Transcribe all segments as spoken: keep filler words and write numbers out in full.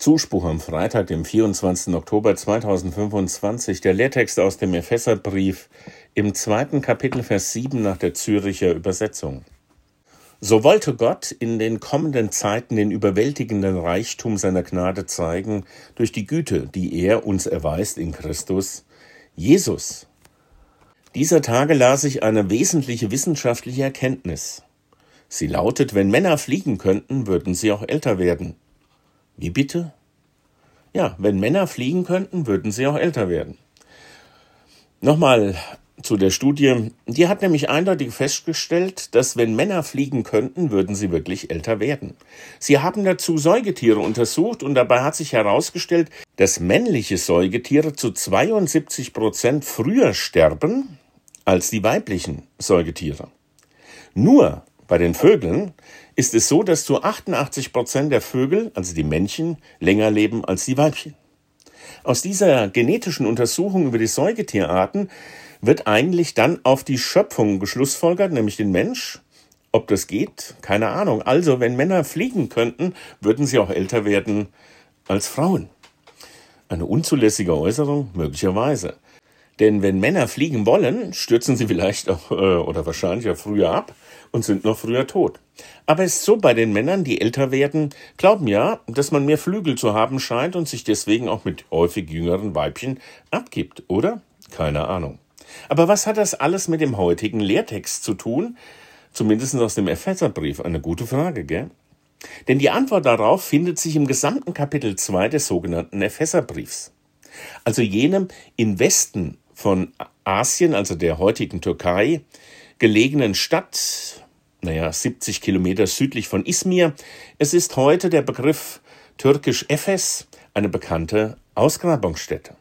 Zuspruch am Freitag, dem vierundzwanzigsten Oktober zweitausendfünfundzwanzig, der Lehrtext aus dem Epheserbrief im zweiten Kapitel, Vers sieben nach der Zürcher Übersetzung. So wollte Gott in den kommenden Zeiten den überwältigenden Reichtum seiner Gnade zeigen durch die Güte, die er uns erweist in Christus Jesus. Dieser Tage las ich eine wesentliche wissenschaftliche Erkenntnis. Sie lautet, wenn Männer fliegen könnten, würden sie auch älter werden. Wie bitte? Ja, wenn Männer fliegen könnten, würden sie auch älter werden. Nochmal zu der Studie. Die hat nämlich eindeutig festgestellt, dass wenn Männer fliegen könnten, würden sie wirklich älter werden. Sie haben dazu Säugetiere untersucht und dabei hat sich herausgestellt, dass männliche Säugetiere zu zweiundsiebzig Prozent früher sterben als die weiblichen Säugetiere. Nur bei den Vögeln ist es so, dass zu achtundachtzig Prozent der Vögel, also die Männchen, länger leben als die Weibchen. Aus dieser genetischen Untersuchung über die Säugetierarten wird eigentlich dann auf die Schöpfung geschlussfolgert, nämlich den Mensch. Ob das geht? Keine Ahnung. Also, wenn Männer fliegen könnten, würden sie auch älter werden als Frauen. Eine unzulässige Äußerung? Möglicherweise. Denn wenn Männer fliegen wollen, stürzen sie vielleicht auch, äh, oder wahrscheinlich auch früher ab und sind noch früher tot. Aber es ist so, bei den Männern, die älter werden, glauben ja, dass man mehr Flügel zu haben scheint und sich deswegen auch mit häufig jüngeren Weibchen abgibt, oder? Keine Ahnung. Aber was hat das alles mit dem heutigen Lehrtext zu tun? Zumindest aus dem Epheserbrief. Eine gute Frage, gell? Denn die Antwort darauf findet sich im gesamten Kapitel zwei des sogenannten Epheserbriefs. Also jenem im Westen von Asien, also der heutigen Türkei, gelegenen Stadt, naja, siebzig Kilometer südlich von Izmir. Es ist heute der Begriff türkisch Efes, eine bekannte Ausgrabungsstätte.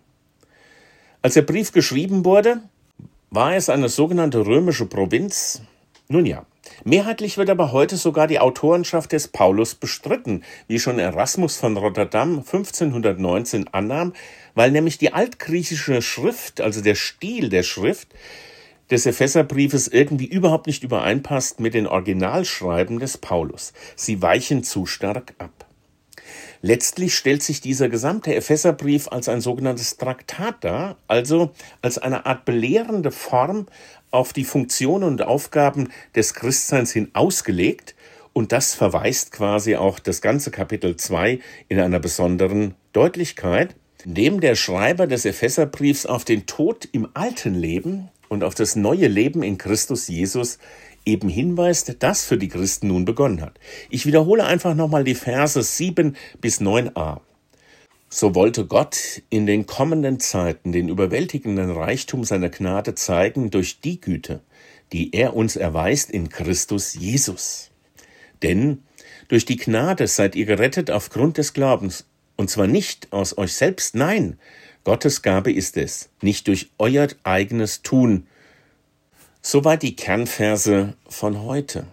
Als der Brief geschrieben wurde, war es eine sogenannte römische Provinz. Nun ja, mehrheitlich wird aber heute sogar die Autorenschaft des Paulus bestritten, wie schon Erasmus von Rotterdam fünfzehnhundertneunzehn annahm, weil nämlich die altgriechische Schrift, also der Stil der Schrift des Epheserbriefes irgendwie überhaupt nicht übereinpasst mit den Originalschreiben des Paulus. Sie weichen zu stark ab. Letztlich stellt sich dieser gesamte Epheserbrief als ein sogenanntes Traktat dar, also als eine Art belehrende Form auf die Funktionen und Aufgaben des Christseins hin ausgelegt, und das verweist quasi auch das ganze Kapitel zwei in einer besonderen Deutlichkeit, indem der Schreiber des Epheserbriefs auf den Tod im alten Leben und auf das neue Leben in Christus Jesus eben hinweist, das für die Christen nun begonnen hat. Ich wiederhole einfach nochmal die Verse sieben bis neun a. So wollte Gott in den kommenden Zeiten den überwältigenden Reichtum seiner Gnade zeigen durch die Güte, die er uns erweist in Christus Jesus. Denn durch die Gnade seid ihr gerettet aufgrund des Glaubens, und zwar nicht aus euch selbst, nein, Gottes Gabe ist es, nicht durch euer eigenes Tun. Soweit die Kernverse von heute.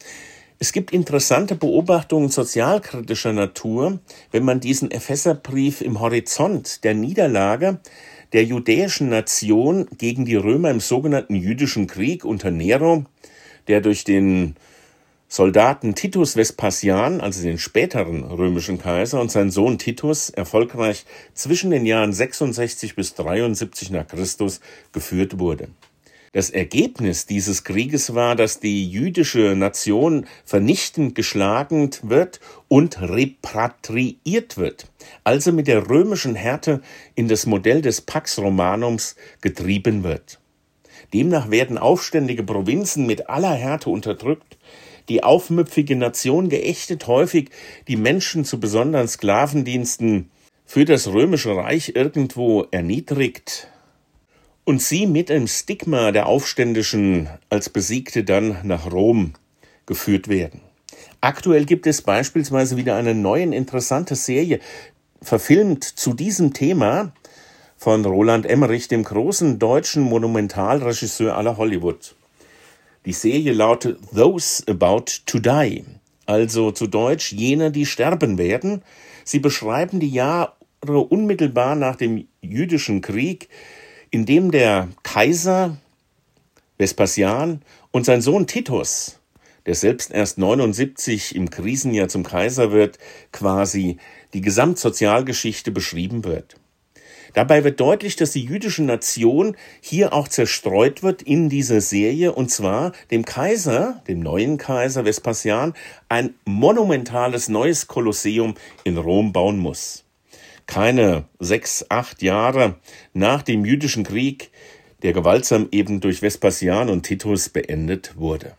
Es gibt interessante Beobachtungen sozialkritischer Natur, wenn man diesen Epheserbrief im Horizont der Niederlage der judäischen Nation gegen die Römer im sogenannten jüdischen Krieg unter Nero, der durch den Soldaten Titus Vespasian, also den späteren römischen Kaiser, und seinen Sohn Titus erfolgreich zwischen den Jahren sechsundsechzig bis dreiundsiebzig nach Christus geführt wurde. Das Ergebnis dieses Krieges war, dass die jüdische Nation vernichtend geschlagen wird und repatriiert wird, also mit der römischen Härte in das Modell des Pax Romanums getrieben wird. Demnach werden aufständige Provinzen mit aller Härte unterdrückt, die aufmüpfige Nation geächtet, häufig die Menschen zu besonderen Sklavendiensten für das römische Reich irgendwo erniedrigt, und sie mit dem Stigma der Aufständischen als Besiegte dann nach Rom geführt werden. Aktuell gibt es beispielsweise wieder eine neue interessante Serie, verfilmt zu diesem Thema von Roland Emmerich, dem großen deutschen Monumentalregisseur aller Hollywood. Die Serie lautet Those About to Die, also zu Deutsch jene, die sterben werden. Sie beschreiben die Jahre unmittelbar nach dem jüdischen Krieg, in dem der Kaiser Vespasian und sein Sohn Titus der selbst erst neunundsiebzig im Krisenjahr zum Kaiser wird, quasi die Gesamtsozialgeschichte beschrieben wird. Dabei wird deutlich, dass die jüdische Nation hier auch zerstreut wird in dieser Serie, und zwar dem Kaiser, dem neuen Kaiser Vespasian, ein monumentales neues Kolosseum in Rom bauen muss. Keine sechs, acht Jahre nach dem jüdischen Krieg, der gewaltsam eben durch Vespasian und Titus beendet wurde.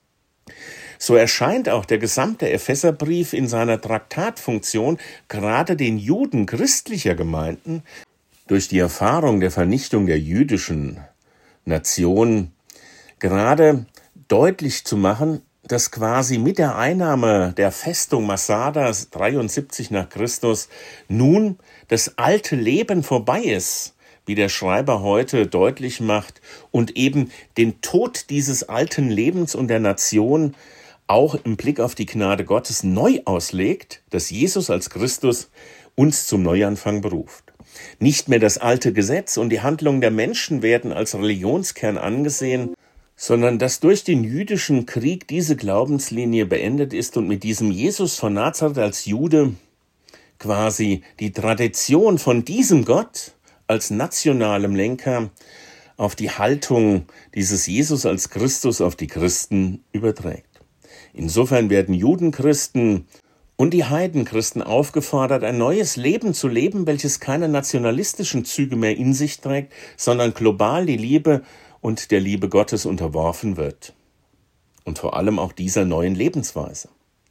So erscheint auch der gesamte Epheserbrief in seiner Traktatfunktion gerade den Juden christlicher Gemeinden durch die Erfahrung der Vernichtung der jüdischen Nation gerade deutlich zu machen, dass quasi mit der Einnahme der Festung Masada dreiundsiebzig nach Christus nun das alte Leben vorbei ist, wie der Schreiber heute deutlich macht, und eben den Tod dieses alten Lebens und der Nation auch im Blick auf die Gnade Gottes neu auslegt, dass Jesus als Christus uns zum Neuanfang beruft. Nicht mehr das alte Gesetz und die Handlungen der Menschen werden als Religionskern angesehen, sondern dass durch den jüdischen Krieg diese Glaubenslinie beendet ist und mit diesem Jesus von Nazareth als Jude quasi die Tradition von diesem Gott als nationalem Lenker auf die Haltung dieses Jesus als Christus auf die Christen überträgt. Insofern werden Judenchristen und die Heidenchristen aufgefordert, ein neues Leben zu leben, welches keine nationalistischen Züge mehr in sich trägt, sondern global die Liebe und der Liebe Gottes unterworfen wird. Und vor allem auch dieser neuen Lebensweise.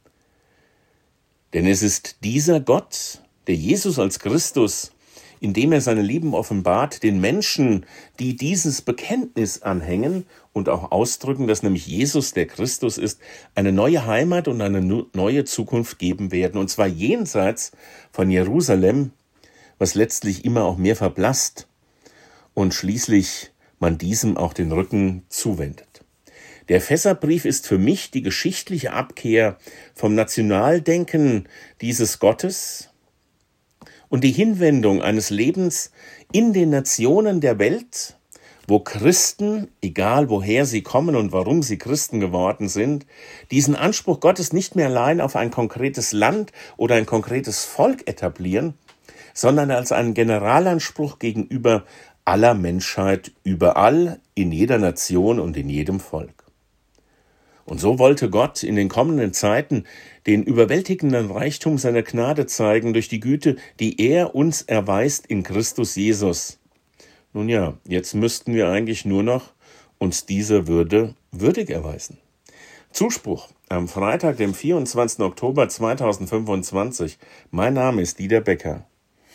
Denn es ist dieser Gott, der Jesus als Christus, indem er seine Lieben offenbart, den Menschen, die dieses Bekenntnis anhängen und auch ausdrücken, dass nämlich Jesus der Christus ist, eine neue Heimat und eine neue Zukunft geben werden. Und zwar jenseits von Jerusalem, was letztlich immer auch mehr verblasst und schließlich man diesem auch den Rücken zuwendet. Der Epheserbrief ist für mich die geschichtliche Abkehr vom Nationaldenken dieses Gottes und die Hinwendung eines Lebens in den Nationen der Welt, wo Christen, egal woher sie kommen und warum sie Christen geworden sind, diesen Anspruch Gottes nicht mehr allein auf ein konkretes Land oder ein konkretes Volk etablieren, sondern als einen Generalanspruch gegenüber aller Menschheit überall, in jeder Nation und in jedem Volk. Und so wollte Gott in den kommenden Zeiten den überwältigenden Reichtum seiner Gnade zeigen durch die Güte, die er uns erweist in Christus Jesus. Nun ja, jetzt müssten wir eigentlich nur noch uns dieser Würde würdig erweisen. Zuspruch am Freitag, dem vierundzwanzigsten Oktober zweitausendfünfundzwanzig. Mein Name ist Dieter Becker.